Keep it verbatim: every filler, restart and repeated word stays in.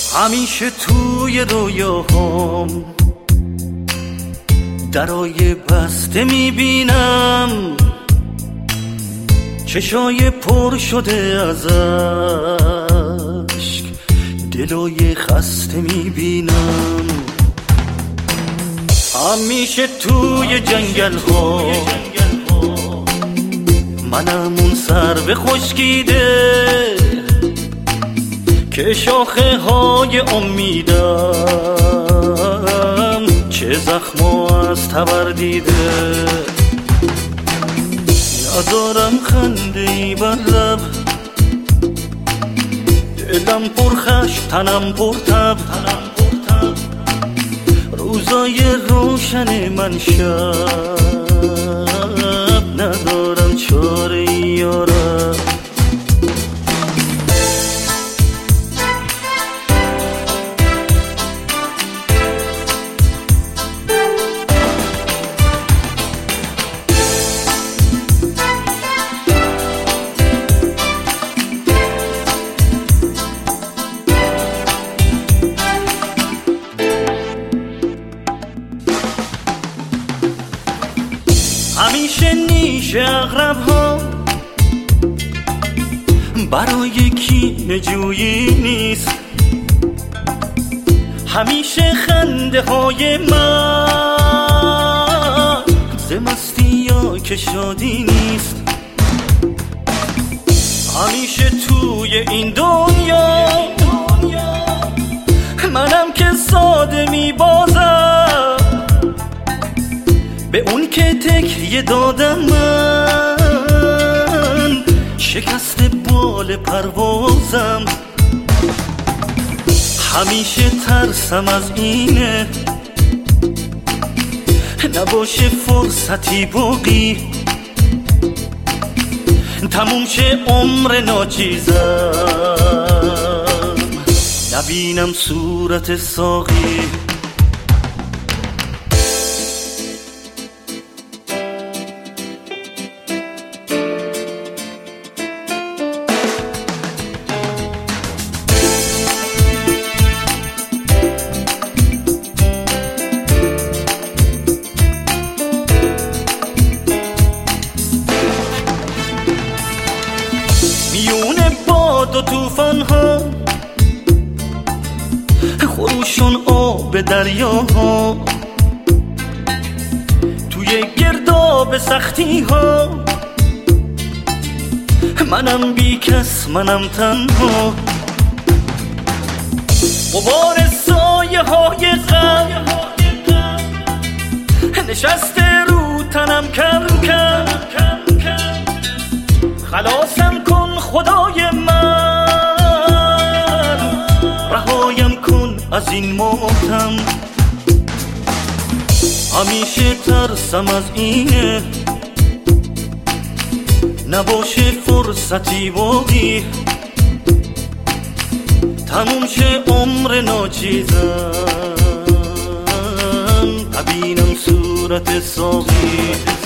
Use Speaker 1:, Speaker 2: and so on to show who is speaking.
Speaker 1: همیشه توی رویاهام درای بسته میبینم، چشای پر شده از اشک، دلای خسته میبینم. همیشه توی جنگل ها منم اون سرو خشکیده که شاخه های امیدم چه زخم از تبر دیده. ندارم خنده ای بر لب، دلم پر خشم تنم پر تب، روزای روشن من شب، ندارم چاره ای یارم. همیشه نیش اغرب ها برای کینه جویی نیست، همیشه خنده های من ز مستی یا که شادی نیست. همیشه توی این دنیا منم که ساده میبازم به اون که تکیه دادم من، شکست بال پروازم. همیشه ترسم از اینه نباشه فرصتی باقی، تموم شه عمر ناچیزم نبینم صورت ساقی. میونه باد و توفان ها، خروشون آب دریاها، توی گرداب سختی ها منم بی کس منم تنها. غبار سایه های غم نشسته رو تنم کم کم، خلاصم کن خدای من، رهایم کن از این ماتم. همیشه ترسم از اینه نباشه فرصتی باقی، تموم شه عمر ناچیزم نبینم صورت ساقی.